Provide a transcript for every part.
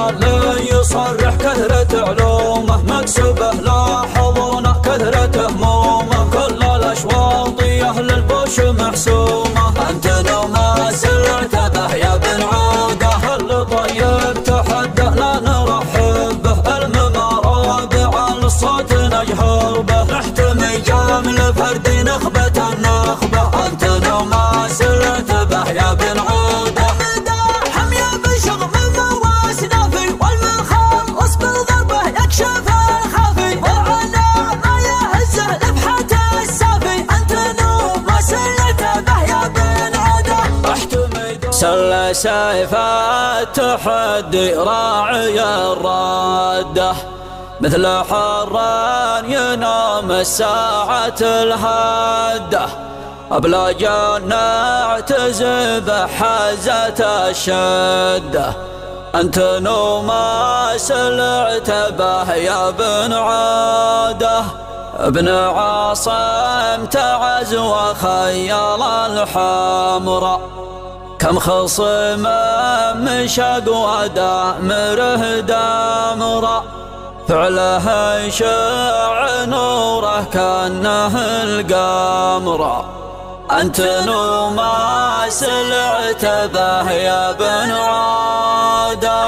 اللي يصرح كثرة علومه، مكسبه لاحظونا كثرة همومه، كل الأشواط يا أهل البوش محسومة. أنت لو ما سلعت به يا بن عوده، اللي طيب تحدى لا نرحب به، الممارب على الصوت نجهر به، نحتمي جامل فرد نخبة النخبة. أنت لو ما سلعت به يا بن عوده، سل سيف التحدي راعي الردة، مثل حر ينام الساعة الهدة، أبلج نعتزب حزة الشدة. أنت لو ما سلعت به يا بن عوده، ابن عاصم تعز وخيال الحمراء، كم خصم مشق ودامره دامرا، فعله يشع نوره كأنه القمر. أنت لو ما سلعت به يا بن عوده،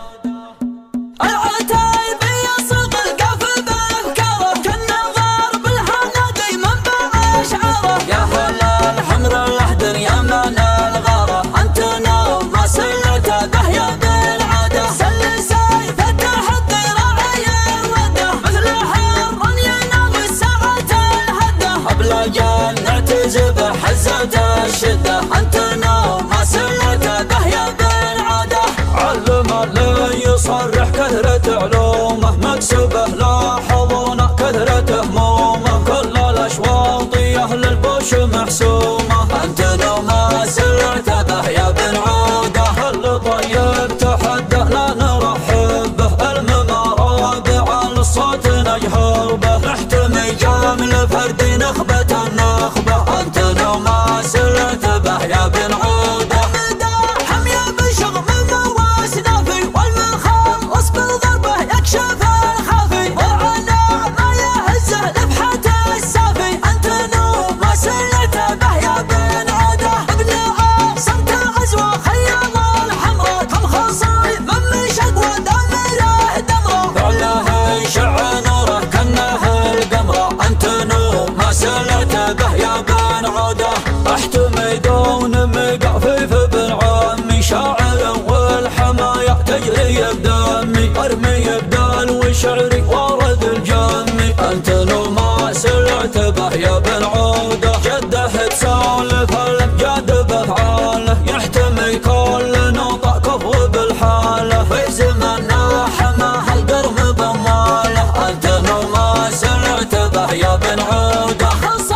نعتزب حزة الشدة. أنت لو ما سلعت به يا بن عوده، علم اللي يصرح كثرة علومه، مكسبه لاحظونا كثرة همومه، كل الأشواط يا أهل البوش محسومة. أنت لو ما سلعت به يا بن عوده، اللي طيب تحدى لا نرحب به، الممارب على الصوت نجهر به، نحتمي جامل فرد نخبة النخبة. أنت لو ما سلعت به يا بن عوده، حمية بشغم مواسنافي، والمخلص بالضربة يكشف الخافي، والعناع ما يهزه لفحة السافي. أنت لو ما سلعت به يا بن عوده، ابن عاصم تعز وخيال الحمراء، كم خصيم من مشق ودامره دمره، فعله يشع نوره كأنه القمر. أنت لو ما سلعت به يا بن عوده، احتمي دون مقافيف بن عمي، شاعر والحمايا تجري بدمي، ارمي بدال وشعري ورد الجمي. انت لو ما سلعت به يا بن عوده، جده تسولف الامجاد بافعاله، يحتمي كل نوطه كفو بالحاله، في زمننا حماه القرم بماله. انت لو ما سلعت به يا بن عوده،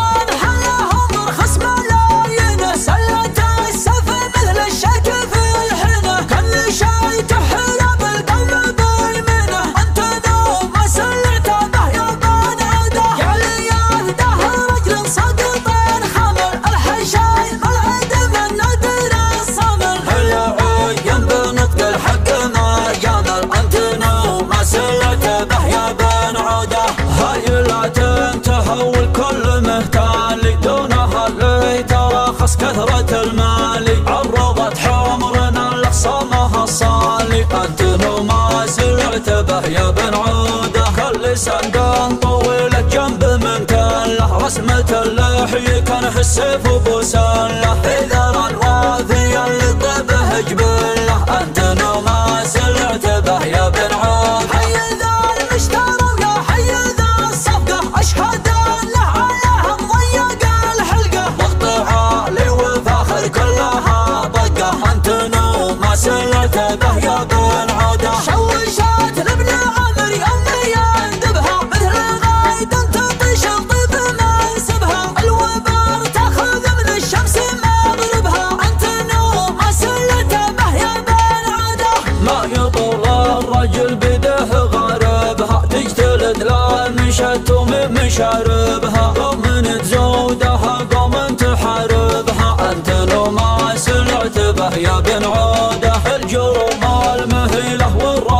كثرة المالي عرضت حمرنا لخصامها الصالي. أنت لو ما سلعت به يا بن عوده، خلي سندان طويلة جنب من كله، رسمة اللحي كان السيف بوسله، إذا الوافي اللي طبه جبله. أنت لو ما سلعت به يا بن عوده، حي ذا المشترى ويا حي ذا الصفقة، أشهد له عليهم ضيق الحلقة، مقطع لي وفاخر كلها ضقة. أنت لو ما سلعت به يا بن عوده، شوشات لابن عمر يوم يندبها، مثل غايد تطيش الطيب منسبها، الوبر تاخذ من الشمس مغربها. أنت لو ما سلعت به يا بن عوده، ما يطول الرجل بده غربها، تجتلد لا مشت ومن مشاربها، قوم تزودها قوم تحاربها. أنت لو ما سلعت به يا بن عوده، الجروم المهيلة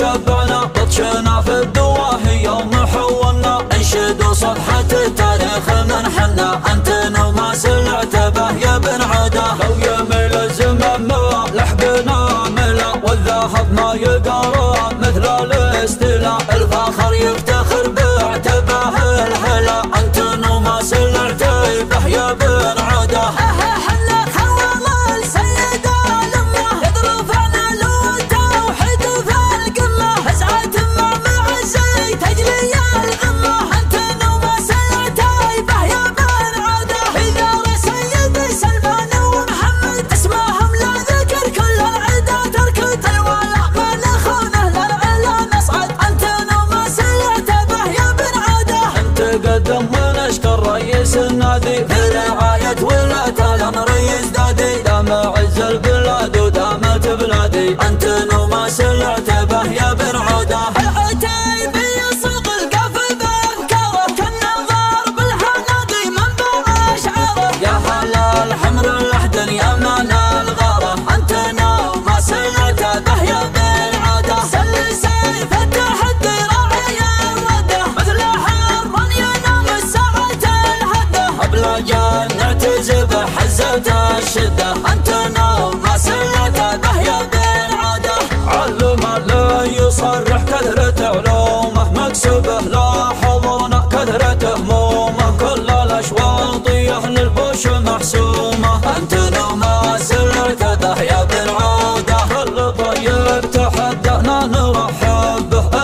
شبعنا بطشنا في الدواهي يوم حولنا انشدوا صفحة التاريخ من حنا انت وما سلعت به يا بن عوده لو يميل الزمن ما لحقنا ملا والذهب ما يقارى مثل الاستيلاء الفخر يفتخر باعتباه الهلا انت وما سلعت به يا بن عوده رئيس النادي في رعاية ولاة الأمر يزدادي دام عز البلاد ودامت بلادي أنت وما سلعت به يا بن عوده العتيبي يصوغ القفل بأفكاره كالنظر بالحنادي منبع أشعاره يا هلا الحمر الأحدن يا من الغارة أنت وما سلعت به يا بن عوده سل سيف التحدي راعي الردة مثل حر ينام الساعة بلا جان نعتزب حزة الشدة أنت وما سلعت به يا بن عوده علم لا يصرح كثرة علومه مكسبه لا حضونه كثرة همومه كل الأشواط أهل البوش محسومة أنت وما سلعت به يا بن عوده كل طيب تحدثنا نرحب به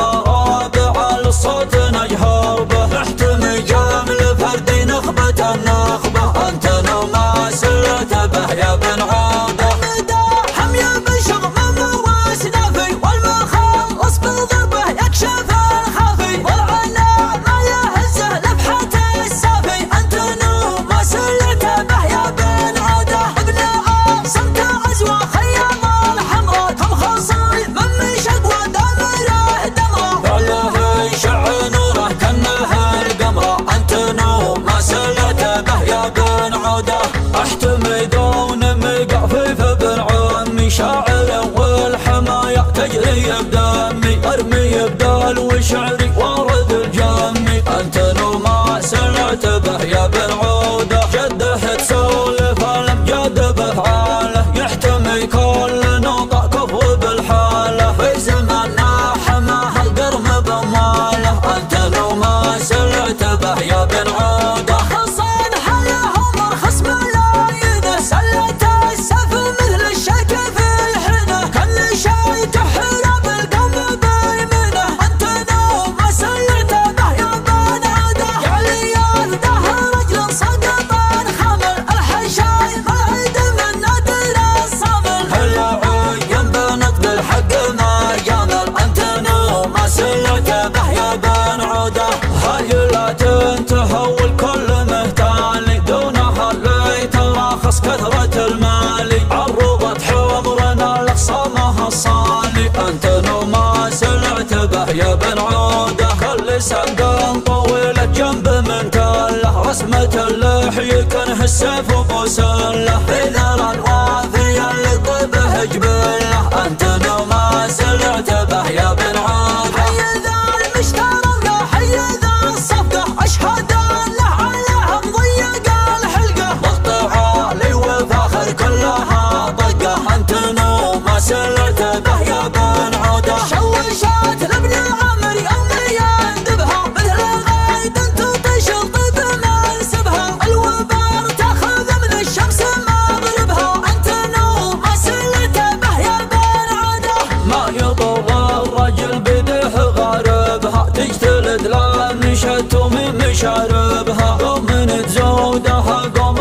المرابع على الصوت نجهر به نحتمي جامل فردي نخبة النخبة أنت وما سلعت به يا بن عوده مداحم يا بشغم مواس نافي والمخلص بالضربة يكشف الخافي والعناء ما يهزه لفحة السافي أنت وما سلعت به يا بن عوده ابن عاصم عزوة خيام الحمراء كم خصاي من شقوى دمره دمره فعله يشع نوره كأنها القمرة أنت وما سلعت به يا بن عوده احتمي دون مقفف بن عمي شاعر والحماية تجري بدمي ارمي بدال وشعري وارد الجمي انت وما سلعت به يا بن عوده جده تسولف الامجاد بافعاله يحتمي كل نقطة كفو بالحاله في زماننا حماه القرم بامواله انت وما سلعت به يا بن عوده خصان حالهم ارخص ملايينه سلت السيف مثل الشك في الحنه كل شي تحرى بالقلب بيمنه انت وما سلعت به يا بن عوده يعني يده رجل سقط خمر الحشاي بعد من نادر الصمل هلا عين بنقد الحق ما جامل انت وما سلعت به يا بن عوده هاي لا تنتهول كل مهتالي دونها اللي تراخص كثرة المالي عرضت حمرنا لخصامها الصالي انت وما سلعت به يا بن عوده كل سنقن طويلة جنب من كله رسمة اللحي كانه السيف وبوسله إذا الوافي اللي طبه جبله انت وما سلعت به يا بن عوده حي ذا المشترى حي ذا الصفقة أشهد أن له عليهم ضيق الحلقة ضغط عالي وفاخر كلها طقة انت وما سلعت به يا بن عوده شوشات لابن العمر يوم يندبها مثل غيد تطيش الطيب منسبها الوبار تاخذ من الشمس مغربها انت وما سلعت به يا بن عوده ما يضر الرجل بيده غاربها تجتلد لا مشت ومن مشاربها قوم تزودها قوم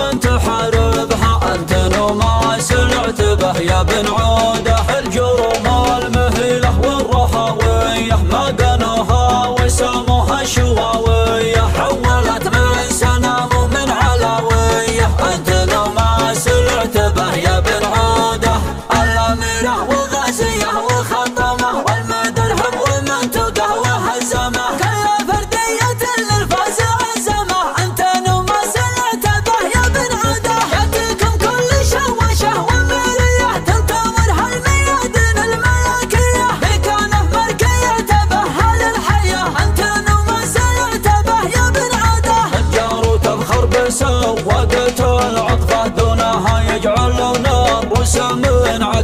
تحاربها انت وما سلعت به يا بن عوده الجروم المهيله والرهاويه ما قنوها وسموها شواويه حولت من سنام ومن علاويه انت وما سلعت به يا بن عوده الاميره وغازيه وخطمه والمدرهم ومنطقه وهزمه كل فردية للفاز عزمه انت وما سلعت به يا بن عوده ياتيكم كل شوشه ومريه تنتظرها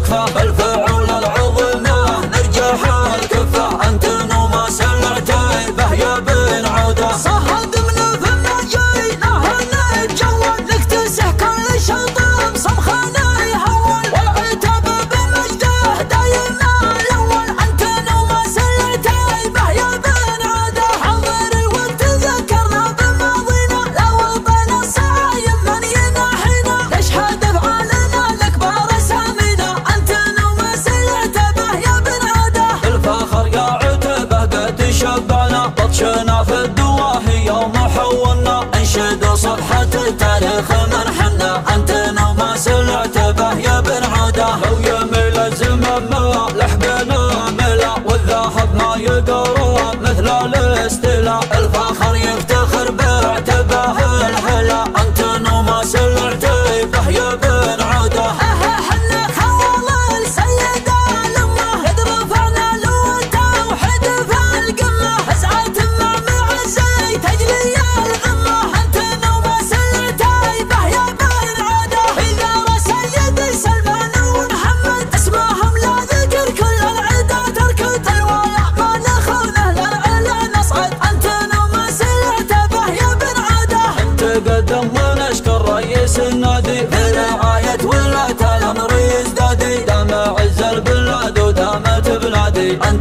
تكفى بالفعول العظمى نرجح الكفة انت ما سلعتي به يا بن عوده صهد من فم جينا هنا نتجول نكتسح كل شطم صمخنا يهول والعتاب بمجده دايما الاول انت ما سلعتي به يا بن عوده حضر الوقت ذكرنا بماضينا لو طال الصايم من يناحينا نشهد افعالنا الاكبر اسامينا انت ما سلعت به يا بن عوده الفخر يا عتبه قد شبعنا بطشنا في الدواهي يوم حولنا انشد صفحة التاريخ من حنا انت ما سلعت به يا بن عوده لو يميل الزمن ما لحقنا ملا والذهب ما يقرب مثل الاستيلاء الفخر يفتخر بعتبه الهلا انت ما سلعت به يا بن عوده حنا خوال السيدة الأمة قد رفعنا له التوحيد في القمة أسعد مع معزي تجلي الغمة أنت ما سلعتي به يا بن عوده إذا سيدي سلمان ومحمد اسمهم لا ذكر كل العدا تركت الوايع ما نخونه للعلا نصعد أنت ما سلعت به يا بن عوده تقدم ونشكر رئيس النادي برعاية ولاة الأمر يزدادي دام عز البلاد ودامت بلادي